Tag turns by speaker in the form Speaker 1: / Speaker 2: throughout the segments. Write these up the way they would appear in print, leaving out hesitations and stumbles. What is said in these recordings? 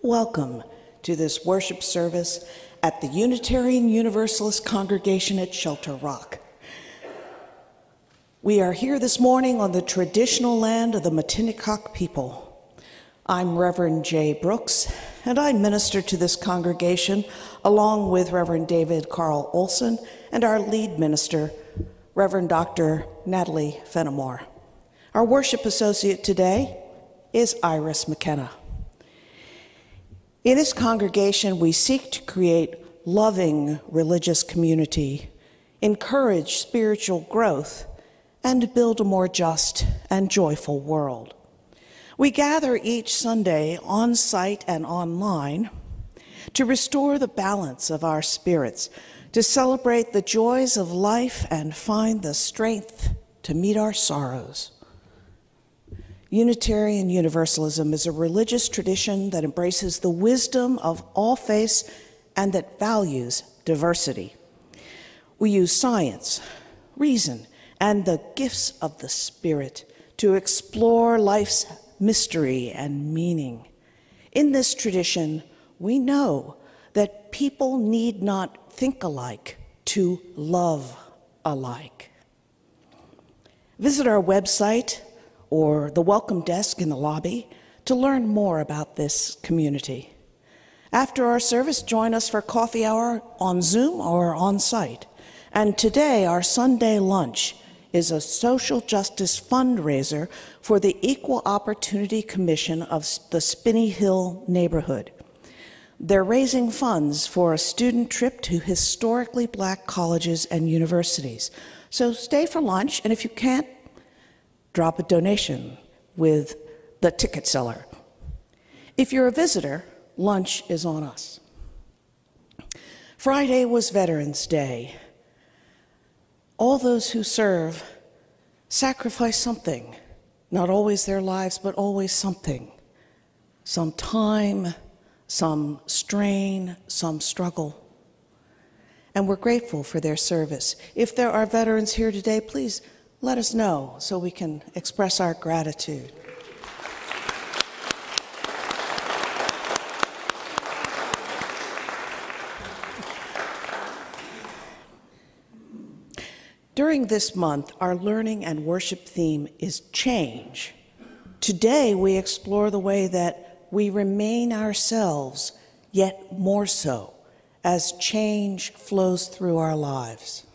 Speaker 1: Welcome to this worship service at the Unitarian Universalist Congregation at Shelter Rock. We are here this morning on the traditional land of the Matinicok people. I'm Reverend Jay Brooks, and I minister to this congregation along with Reverend David Carl Olson and our lead minister, Reverend Dr. Natalie Fenimore. Our worship associate today is Iris McKenna. In this congregation, we seek to create loving religious community, encourage spiritual growth, and build a more just and joyful world. We gather each Sunday on site and online to restore the balance of our spirits, to celebrate the joys of life and find the strength to meet our sorrows. Unitarian Universalism is a religious tradition that embraces the wisdom of all faiths and that values diversity. We use science, reason, and the gifts of the Spirit to explore life's mystery and meaning. In this tradition, we know that people need not think alike to love alike. Visit our website or the welcome desk in the lobby to learn more about this community. After our service, join us for coffee hour on Zoom or on site. And today, our Sunday lunch is a social justice fundraiser for the Equal Opportunity Commission of the Spinney Hill neighborhood. They're raising funds for a student trip to historically Black colleges and universities. So stay for lunch, and if you can't, drop a donation with the ticket seller. If you're a visitor, lunch is on us. Friday was Veterans Day. All those who serve sacrifice something, not always their lives, but always something. Some time, some strain, some struggle. And we're grateful for their service. If there are veterans here today, please let us know so we can express our gratitude. During this month, our learning and worship theme is change. Today, we explore the way that we remain ourselves, yet more so, as change flows through our lives.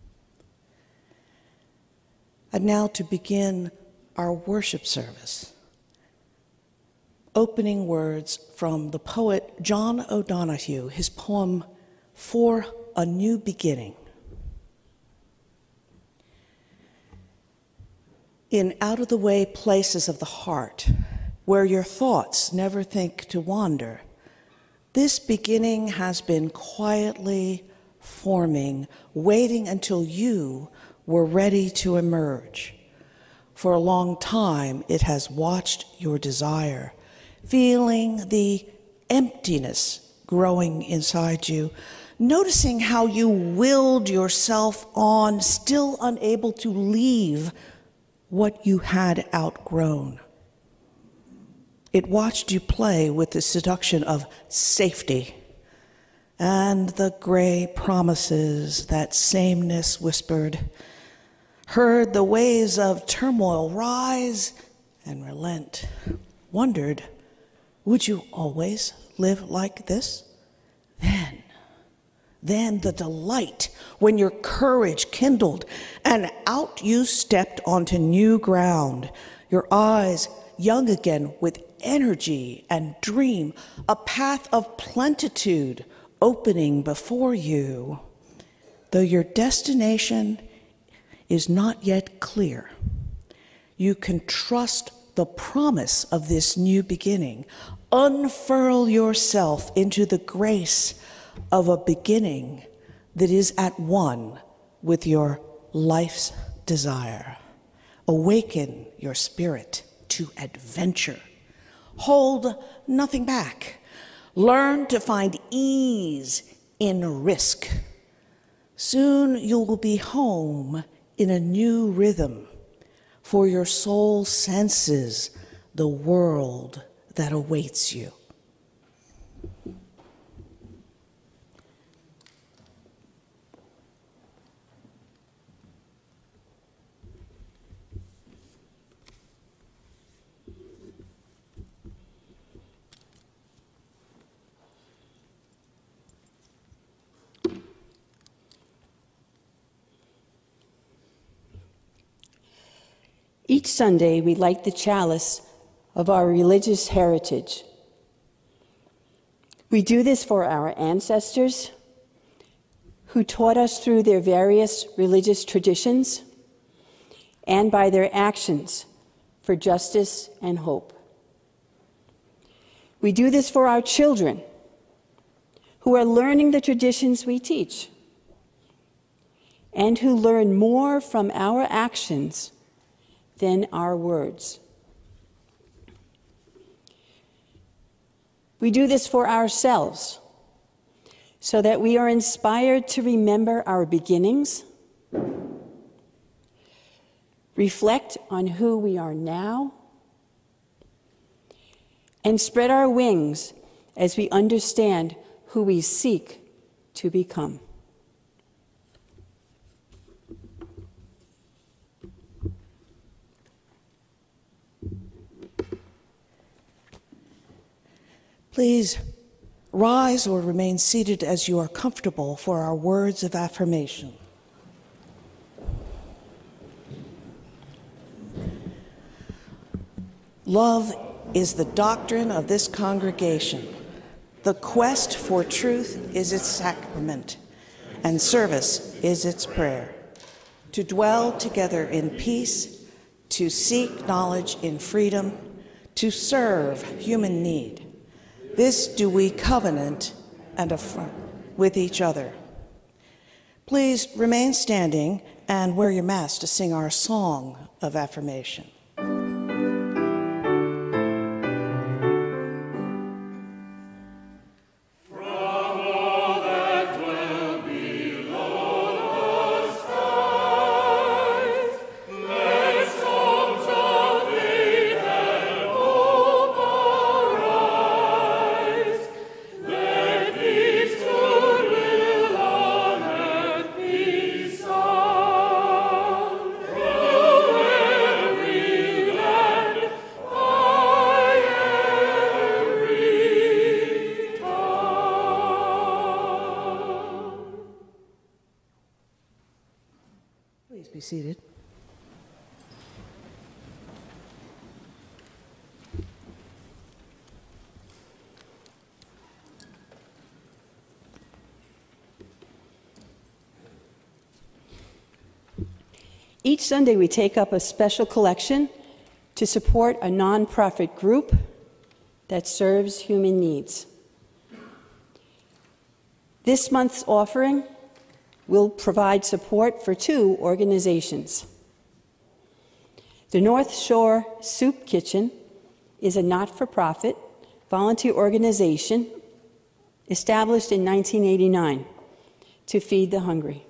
Speaker 1: And now to begin our worship service, opening words from the poet John O'Donohue, his poem, For a New Beginning. In out-of-the-way places of the heart, where your thoughts never think to wander, this beginning has been quietly forming, waiting until you were ready to emerge. For a long time, it has watched your desire, feeling the emptiness growing inside you, noticing how you willed yourself on, still unable to leave what you had outgrown. It watched you play with the seduction of safety and the gray promises that sameness whispered, heard the waves of turmoil rise and relent, wondered, would you always live like this? Then the delight when your courage kindled and out you stepped onto new ground, your eyes young again with energy and dream, a path of plenitude opening before you. Though your destination is not yet clear, you can trust the promise of this new beginning. Unfurl yourself into the grace of a beginning that is at one with your life's desire. Awaken your spirit to adventure. Hold nothing back. Learn to find ease in risk. Soon you will be home in a new rhythm, for your soul senses the world that awaits you.
Speaker 2: Each Sunday, we light the chalice of our religious heritage. We do this for our ancestors who taught us through their various religious traditions and by their actions for justice and hope. We do this for our children who are learning the traditions we teach and who learn more from our actions than our words. We do this for ourselves so that we are inspired to remember our beginnings, reflect on who we are now, and spread our wings as we understand who we seek to become.
Speaker 1: Please rise or remain seated as you are comfortable for our words of affirmation. Love is the doctrine of this congregation. The quest for truth is its sacrament, and service is its prayer. To dwell together in peace, to seek knowledge in freedom, to serve human need. This do we covenant and affirm with each other. Please remain standing and wear your mask to sing our song of affirmation. Please be seated.
Speaker 2: Each Sunday, we take up a special collection to support a nonprofit group that serves human needs. This month's offering will provide support for 2 organizations. The North Shore Soup Kitchen is a not-for-profit volunteer organization established in 1989 to feed the hungry.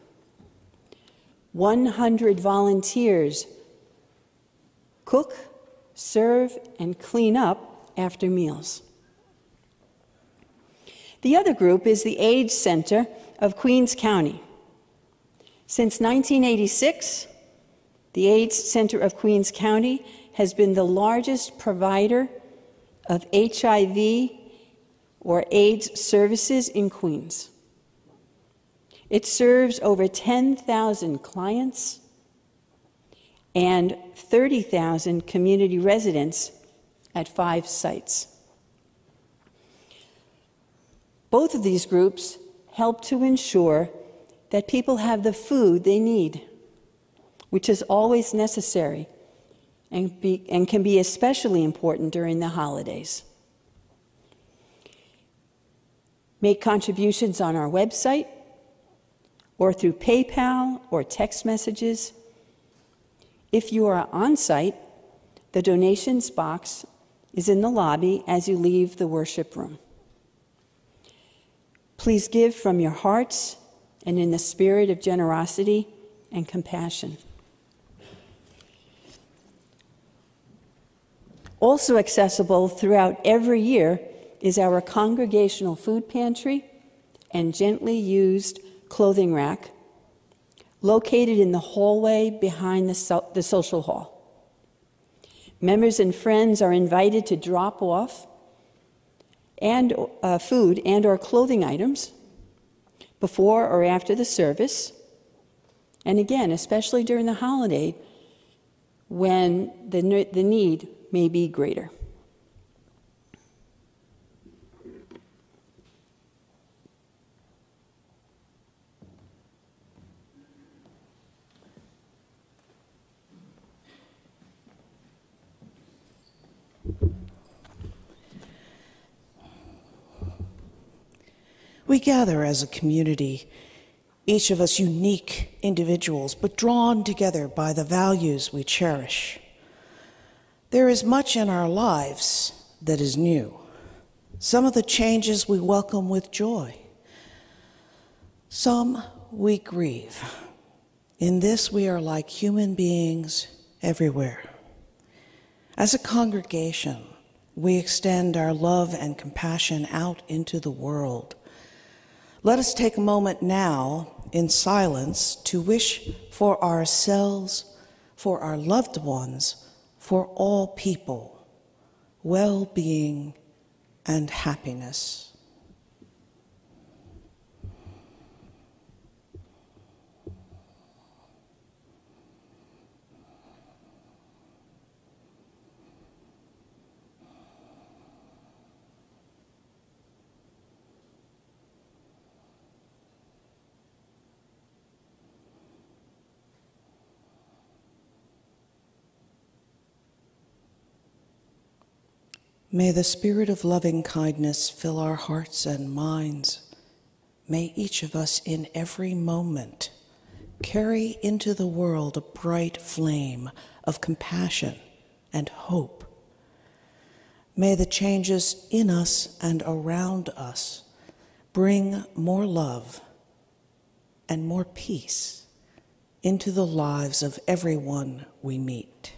Speaker 2: 100 volunteers cook, serve, and clean up after meals. The other group is the AIDS Center of Queens County. Since 1986, the AIDS Center of Queens County has been the largest provider of HIV or AIDS services in Queens. It serves over 10,000 clients and 30,000 community residents at 5 sites. Both of these groups help to ensure that people have the food they need, which is always necessary and can be especially important during the holidays. Make contributions on our website or through PayPal or text messages. If you are on site, the donations box is in the lobby as you leave the worship room. Please give from your hearts and in the spirit of generosity and compassion. Also accessible throughout every year is our congregational food pantry and gently used clothing rack located in the hallway behind the social hall. Members and friends are invited to drop off food and or clothing items before or after the service. And again, especially during the holiday, when the need may be greater.
Speaker 1: We gather as a community, each of us unique individuals, but drawn together by the values we cherish. There is much in our lives that is new. Some of the changes we welcome with joy. Some we grieve. In this, we are like human beings everywhere. As a congregation, we extend our love and compassion out into the world. Let us take a moment now in silence to wish for ourselves, for our loved ones, for all people, well-being and happiness. May the spirit of loving kindness fill our hearts and minds. May each of us in every moment carry into the world a bright flame of compassion and hope. May the changes in us and around us bring more love and more peace into the lives of everyone we meet.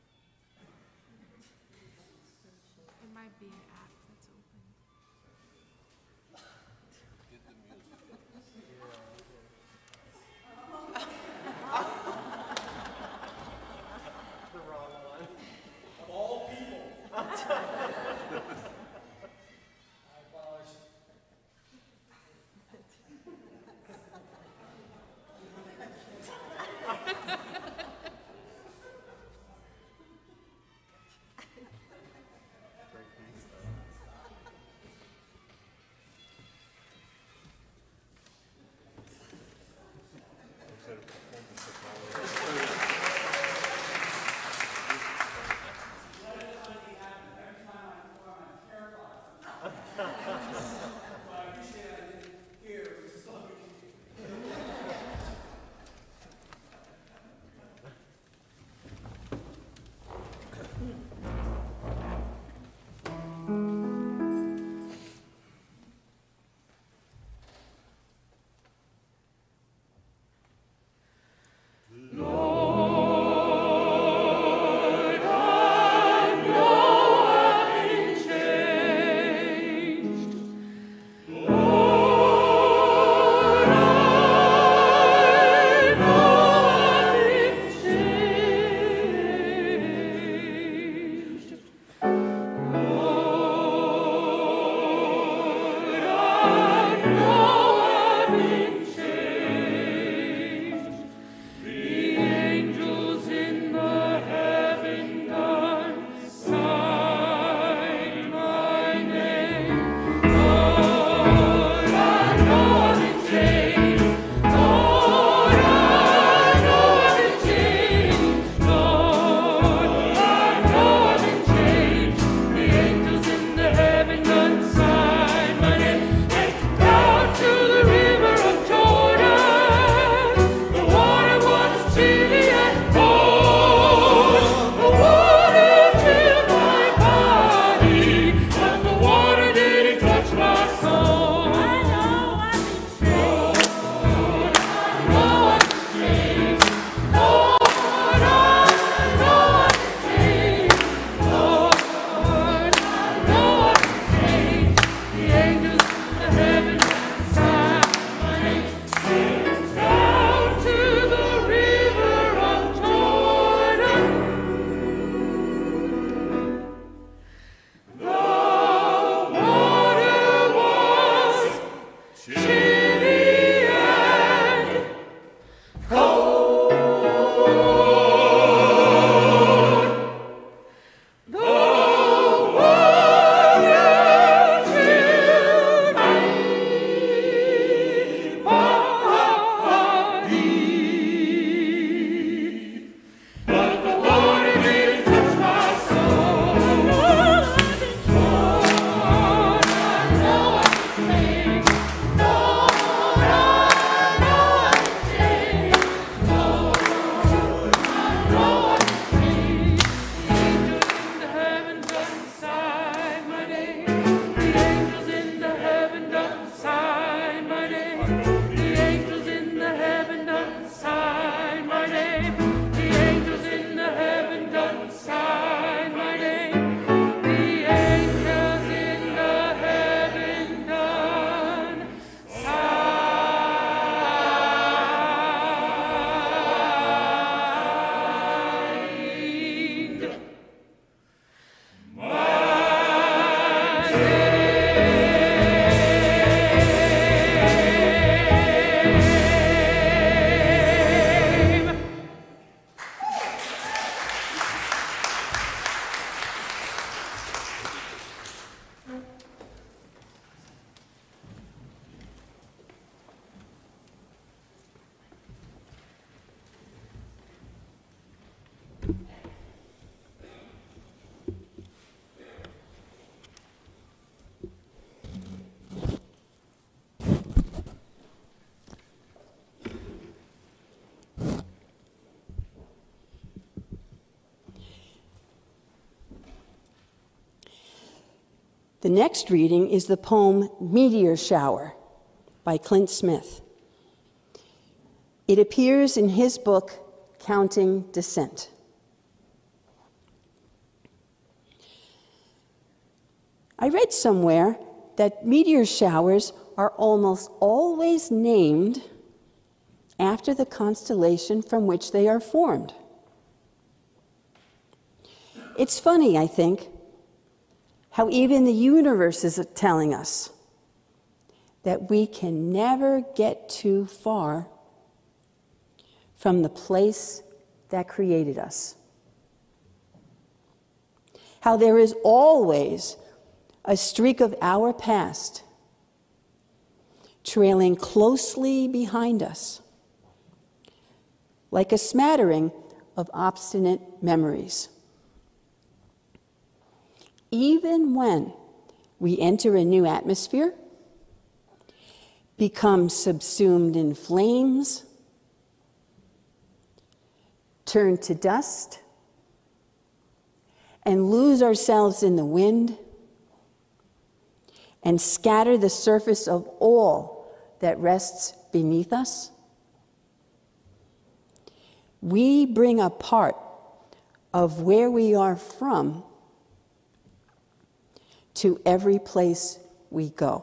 Speaker 3: It might be an app that's open.
Speaker 2: The next reading is the poem Meteor Shower by Clint Smith. It appears in his book, Counting Descent. I read somewhere that meteor showers are almost always named after the constellation from which they are formed. It's funny, I think, how even the universe is telling us that we can never get too far from the place that created us. How there is always a streak of our past trailing closely behind us, like a smattering of obstinate memories. Even when we enter a new atmosphere, become subsumed in flames, turn to dust, and lose ourselves in the wind, and scatter the surface of all that rests beneath us, we bring a part of where we are from to every place we go.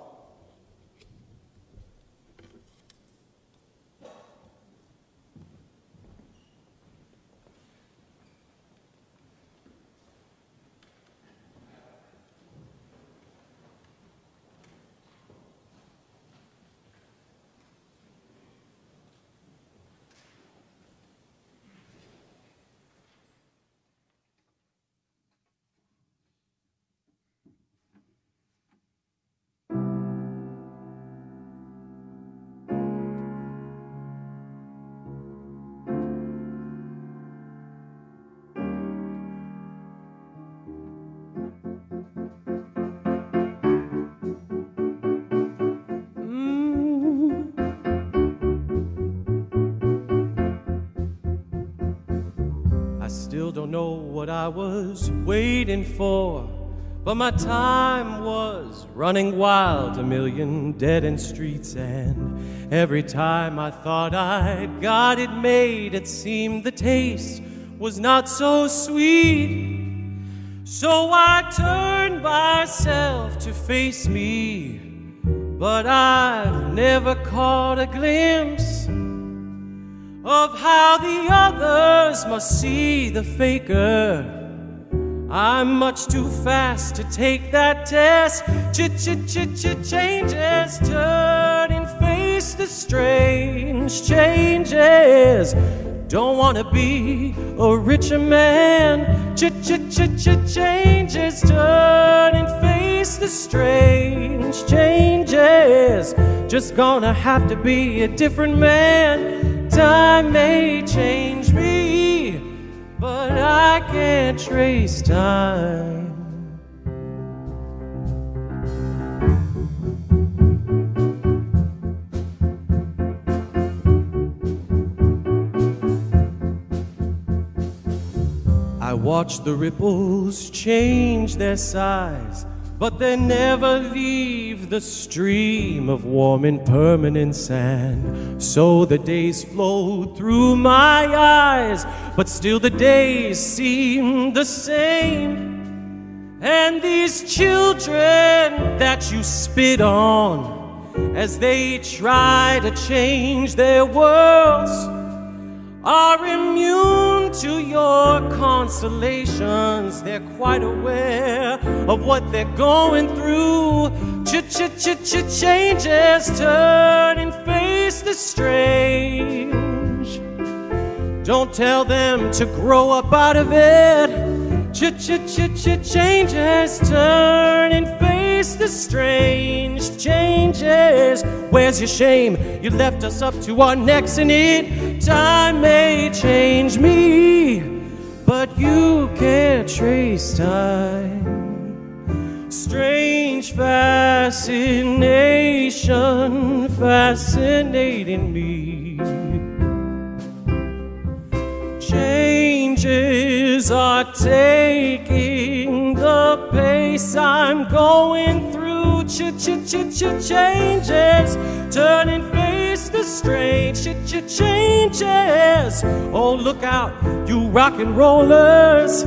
Speaker 3: Still don't know what I was waiting for, but my time was running wild, a million dead-end streets, and every time I thought I'd got it made, it seemed the taste was not so sweet. So I turned myself to face me, but I've never caught a glimpse of how the others must see the faker. I'm much too fast to take that test. Changes, turn and face the strange changes. Don't wanna be a richer man. Changes, turn and face the strange changes. Just gonna have to be a different man. Time may change me, but I can't trace time. I watch the ripples change their size, but they never leave the stream of warm and permanent sand. So the days flow through my eyes, but still the days seem the same. And these children that you spit on as they try to change their worlds are immune to your consolations. They're quite aware of what they're going through. Changes, turn and face the strange. Don't tell them to grow up out of it. Changes, turn and face the strange changes. Where's your shame? You left us up to our necks in it. Time may change me, but you can't trace time. Strange fascination fascinating me. Changes are taking the pace face, I'm going through changes. Turn and face the strange changes. Oh, look out, you rock and rollers.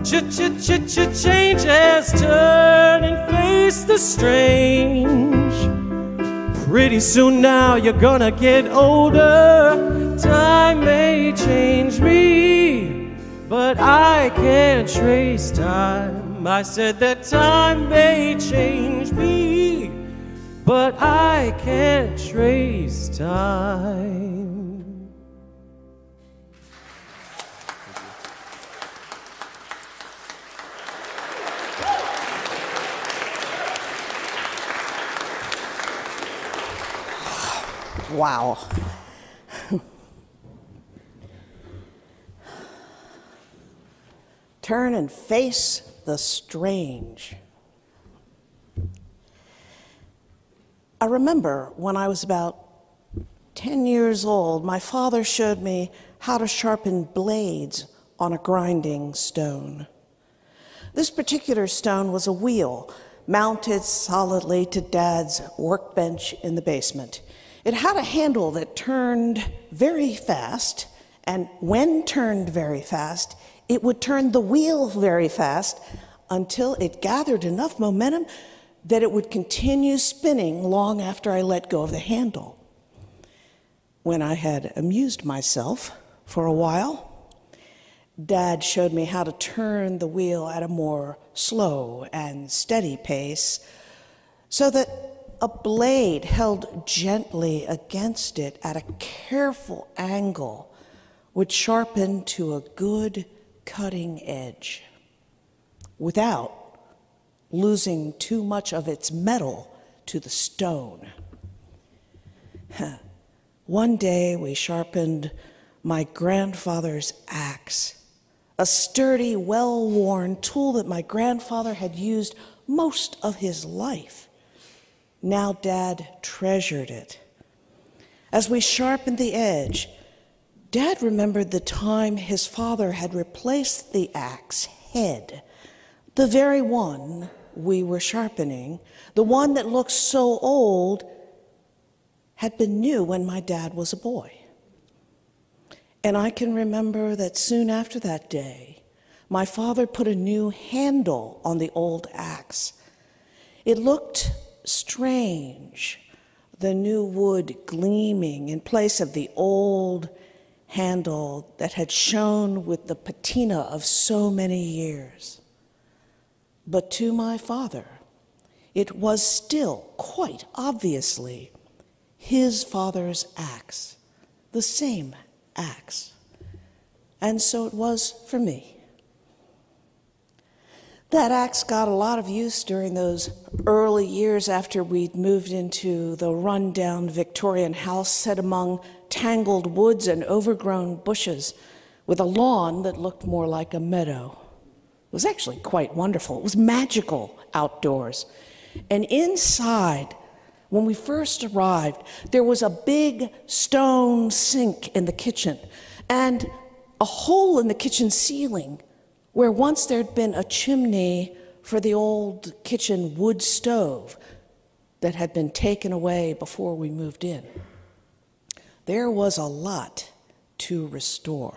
Speaker 3: Changes. Turn and face the strange. Pretty soon now you're gonna get older. Time may change me, but I can't trace time. I said that time may change me, but I can't trace time.
Speaker 1: Wow. Turn and face the strange. I remember when I was about 10 years old, my father showed me how to sharpen blades on a grinding stone. This particular stone was a wheel mounted solidly to Dad's workbench in the basement. It had a handle that turned very fast, and when turned very fast, it would turn the wheel very fast until it gathered enough momentum that it would continue spinning long after I let go of the handle. When I had amused myself for a while, Dad showed me how to turn the wheel at a more slow and steady pace so that a blade held gently against it at a careful angle would sharpen to a good cutting edge without losing too much of its metal to the stone. One day we sharpened my grandfather's axe, a sturdy, well-worn tool that my grandfather had used most of his life. Now Dad treasured it. As we sharpened the edge, Dad remembered the time his father had replaced the axe head, the very one we were sharpening, the one that looked so old, had been new when my dad was a boy. And I can remember that soon after that day, my father put a new handle on the old axe. It looked strange, the new wood gleaming in place of the old handle that had shone with the patina of so many years. But to my father, it was still quite obviously his father's axe, the same axe. And so it was for me. That axe got a lot of use during those early years after we'd moved into the run-down Victorian house set among tangled woods and overgrown bushes with a lawn that looked more like a meadow. It was actually quite wonderful. It was magical outdoors. And inside, when we first arrived, there was a big stone sink in the kitchen and a hole in the kitchen ceiling where once there'd been a chimney for the old kitchen wood stove that had been taken away before we moved in. There was a lot to restore.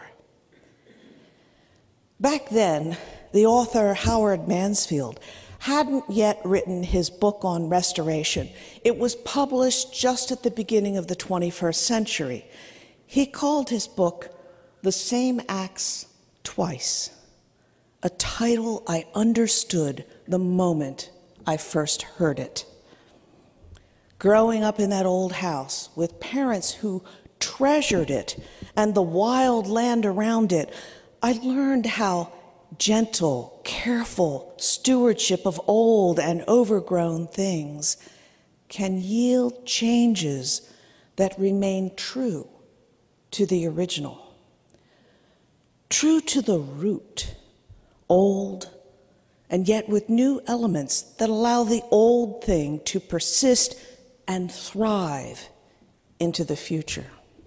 Speaker 1: Back then, the author Howard Mansfield hadn't yet written his book on restoration. It was published just at the beginning of the 21st century. He called his book The Same Axe Twice, a title I understood the moment I first heard it. Growing up in that old house with parents who treasured it and the wild land around it, I learned how gentle, careful stewardship of old and overgrown things can yield changes that remain true to the original, true to the root, old, and yet with new elements that allow the old thing to persist and thrive into the future.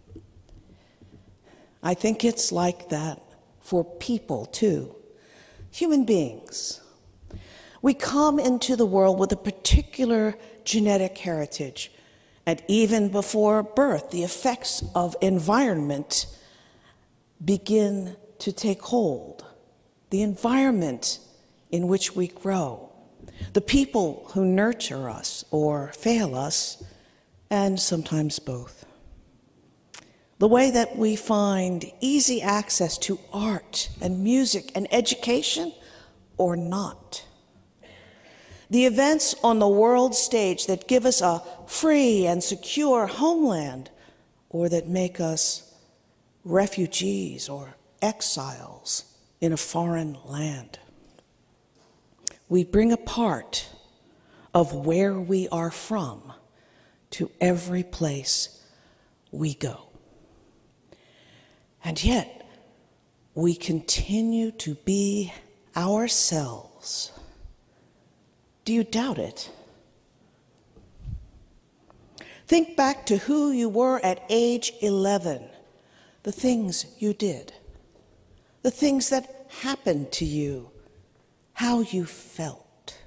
Speaker 1: I think it's like that for people, too. Human beings. We come into the world with a particular genetic heritage, and even before birth, the effects of environment begin to take hold. The environment in which we grow, the people who nurture us or fail us, and sometimes both. The way that we find easy access to art and music and education or not. The events on the world stage that give us a free and secure homeland or that make us refugees or exiles in a foreign land. We bring a part of where we are from to every place we go. And yet, we continue to be ourselves. Do you doubt it? Think back to who you were at age 11, the things you did, the things that happened to you, how you felt.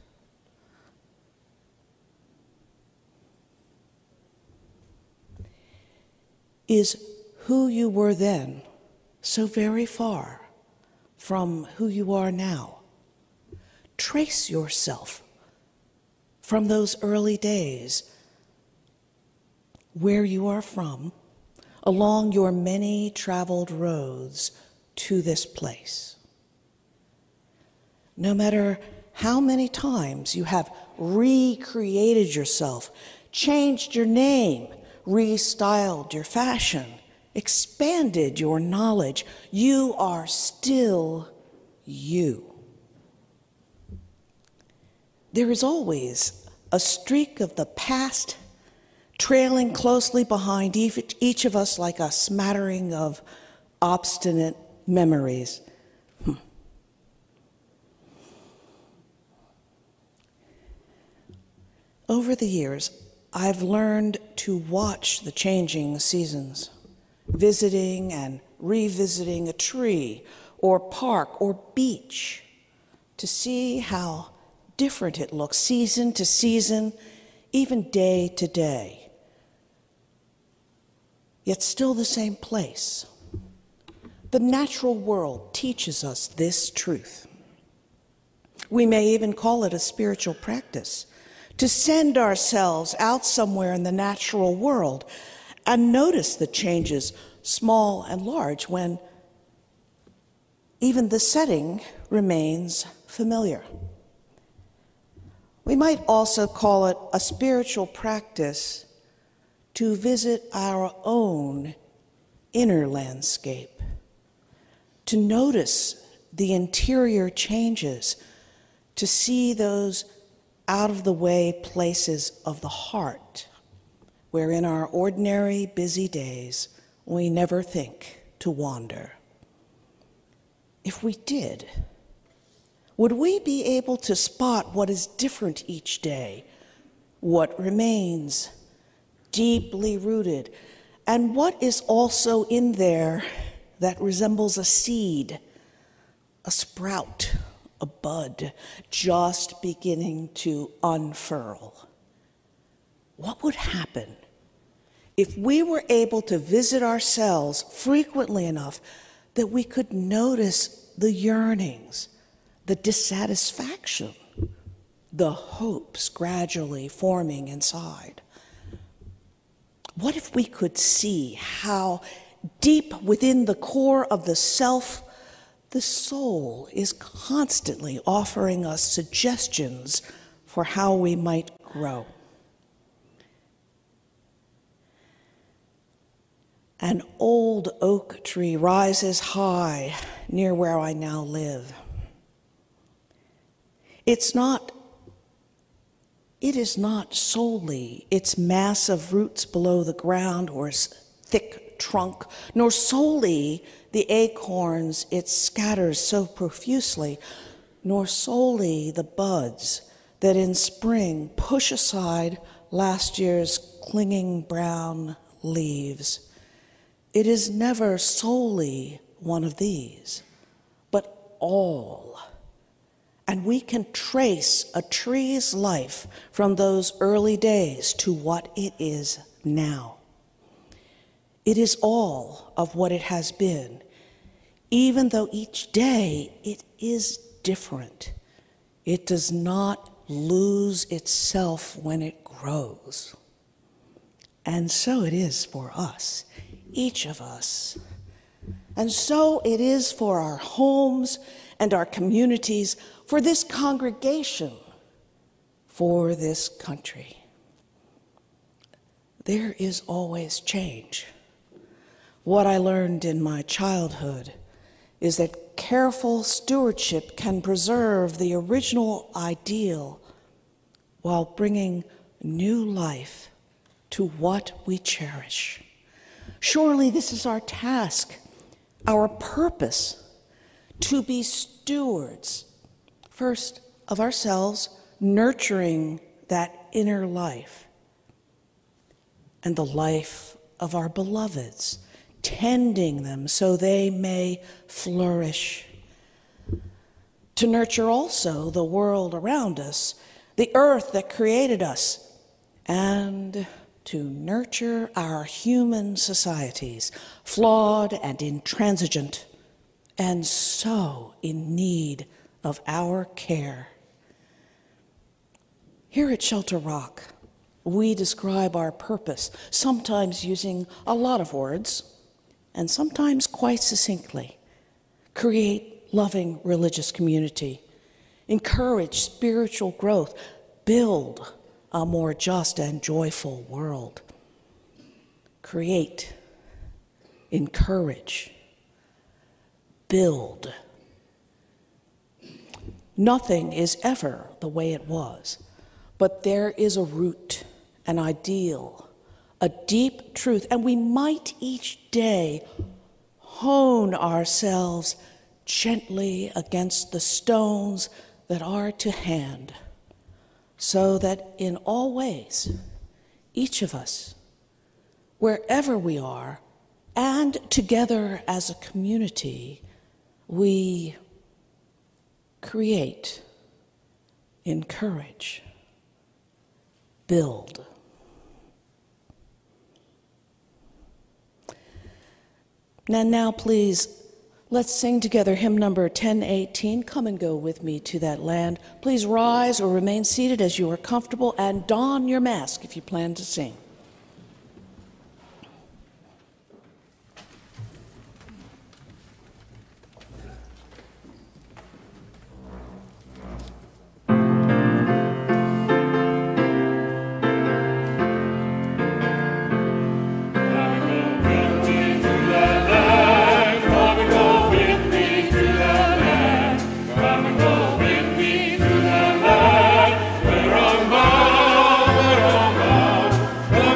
Speaker 1: Is who you were then so very far from who you are now? Trace yourself from those early days, where you are from, along your many traveled roads to this place. No matter how many times you have recreated yourself, changed your name, restyled your fashion, expanded your knowledge, you are still you. There is always a streak of the past trailing closely behind each of us like a smattering of obstinate memories. Over the years, I've learned to watch the changing seasons, visiting and revisiting a tree or park or beach to see how different it looks season to season, even day to day, yet still the same place. The natural world teaches us this truth. We may even call it a spiritual practice, to send ourselves out somewhere in the natural world and notice the changes, small and large, when even the setting remains familiar. We might also call it a spiritual practice to visit our own inner landscape, to notice the interior changes, to see those out-of-the-way places of the heart, where in our ordinary busy days we never think to wander. If we did, would we be able to spot what is different each day, what remains deeply rooted, and what is also in there that resembles a seed, a sprout, a bud, just beginning to unfurl? What would happen if we were able to visit ourselves frequently enough that we could notice the yearnings, the dissatisfaction, the hopes gradually forming inside? What if we could see how deep within the core of the self, the soul is constantly offering us suggestions for how we might grow? An old oak tree rises high near where I now live. It is not solely its massive roots below the ground or its thick trunk, nor solely the acorns it scatters so profusely, nor solely the buds that in spring push aside last year's clinging brown leaves. It is never solely one of these, but all. and we can trace a tree's life from those early days to what it is now. It is all of what it has been, even though each day it is different. It does not lose itself when it grows. And so it is for us, each of us. And so it is for our homes and our communities, for this congregation, for this country. There is always change. What I learned in my childhood is that careful stewardship can preserve the original ideal while bringing new life to what we cherish. Surely this is our task, our purpose, to be stewards, first of ourselves, nurturing that inner life, and the life of our beloveds, tending them so they may flourish. To nurture also the world around us, the earth that created us, and to nurture our human societies, flawed and intransigent, and so in need of our care. Here at Shelter Rock, we describe our purpose, sometimes using a lot of words, and sometimes quite succinctly. Create loving religious community, encourage spiritual growth, build a more just and joyful world. Create, encourage, build. Nothing is ever the way it was, but there is a root, an ideal, a deep truth, and we might each day hone ourselves gently against the stones that are to hand, so that in all ways, each of us, wherever we are, and together as a community, we create, encourage, build. Now please, let's sing together hymn number 1018, Come and Go With Me to That Land. Please rise or remain seated as you are comfortable, and don your mask if you plan to sing.
Speaker 4: Where I'm bound,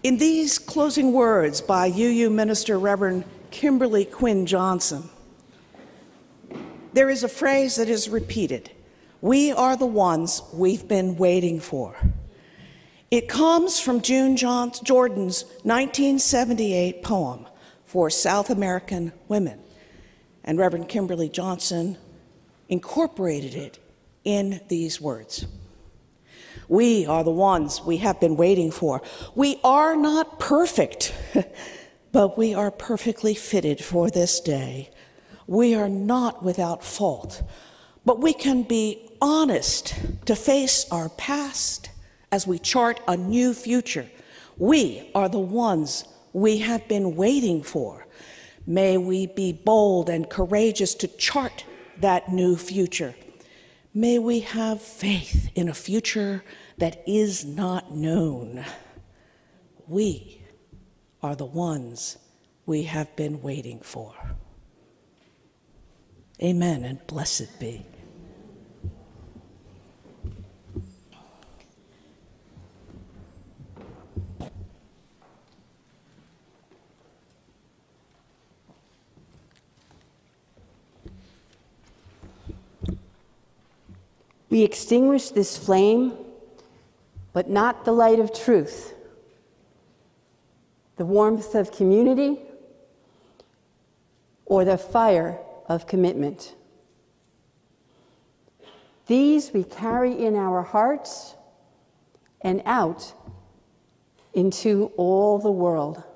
Speaker 1: In these closing words by UU Minister Reverend Kimberly Quinn Johnson, there is a phrase that is repeated: we are the ones we've been waiting for. It comes from June Jordan's 1978 poem for South American women, and Reverend Kimberly Johnson incorporated it in these words. We are the ones we have been waiting for. We are not perfect, but we are perfectly fitted for this day. We are not without fault, but we can be honest to face our past as we chart a new future. We are the ones we have been waiting for. May we be bold and courageous to chart that new future. May we have faith in a future that is not known. We are the ones we have been waiting for. Amen, and blessed be.
Speaker 2: We extinguish this flame, but not the light of truth, the warmth of community, or the fire of commitment. These we carry in our hearts and out into all the world.